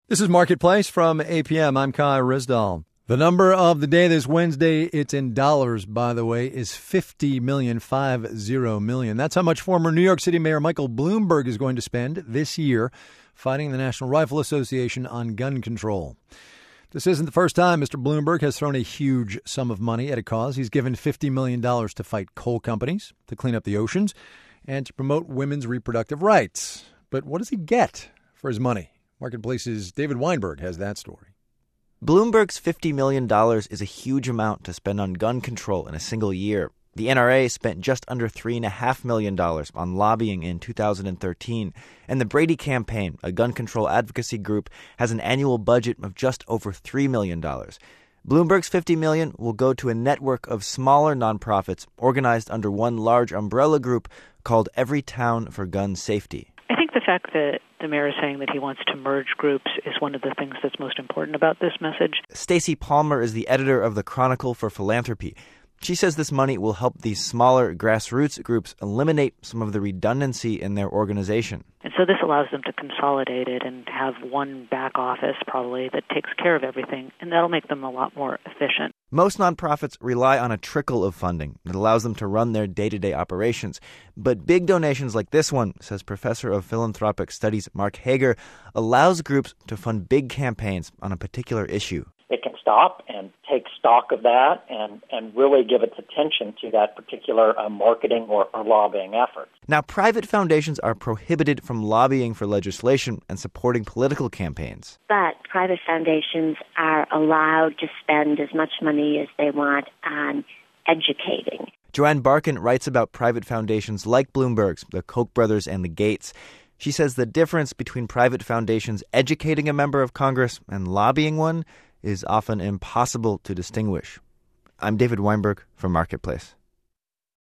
This is Marketplace from APM. I'm Kai Rizdal. The number of the day this Wednesday, it's in dollars, by the way, is 50 million, 50 million. That's how much former New York City Mayor Michael Bloomberg is going to spend this year fighting the National Rifle Association on gun control. This isn't the first time Mr. Bloomberg has thrown a huge sum of money at a cause. He's given $50 million to fight coal companies, to clean up the oceans, and to promote women's reproductive rights. But what does he get for his money? Marketplace's David Weinberg has that story. Bloomberg's $50 million is a huge amount to spend on gun control in a single year. The NRA spent just under $3.5 million on lobbying in 2013, and the Brady Campaign, a gun control advocacy group, has an annual budget of just over $3 million. Bloomberg's $50 million will go to a network of smaller nonprofits organized under one large umbrella group called Everytown for Gun Safety. I think the fact that the mayor is saying that he wants to merge groups is one of the things that's most important about this message. Stacey Palmer is the editor of the Chronicle for Philanthropy. She says this money will help these smaller grassroots groups eliminate some of the redundancy in their organization. And so this allows them to consolidate it and have one back office probably that takes care of everything, and that'll make them a lot more efficient. Most nonprofits rely on a trickle of funding that allows them to run their day-to-day operations. But big donations like this one, says Professor of Philanthropic Studies Mark Hager, allows groups to fund big campaigns on a particular issue. It can stop and take stock of that and really give its attention to that particular marketing or lobbying effort. Now, private foundations are prohibited from lobbying for legislation and supporting political campaigns. But private foundations are allowed to spend as much money as they want on educating. Joanne Barkin writes about private foundations like Bloomberg's, the Koch brothers, and the Gates. She says the difference between private foundations educating a member of Congress and lobbying one is often impossible to distinguish. I'm David Weinberg for Marketplace.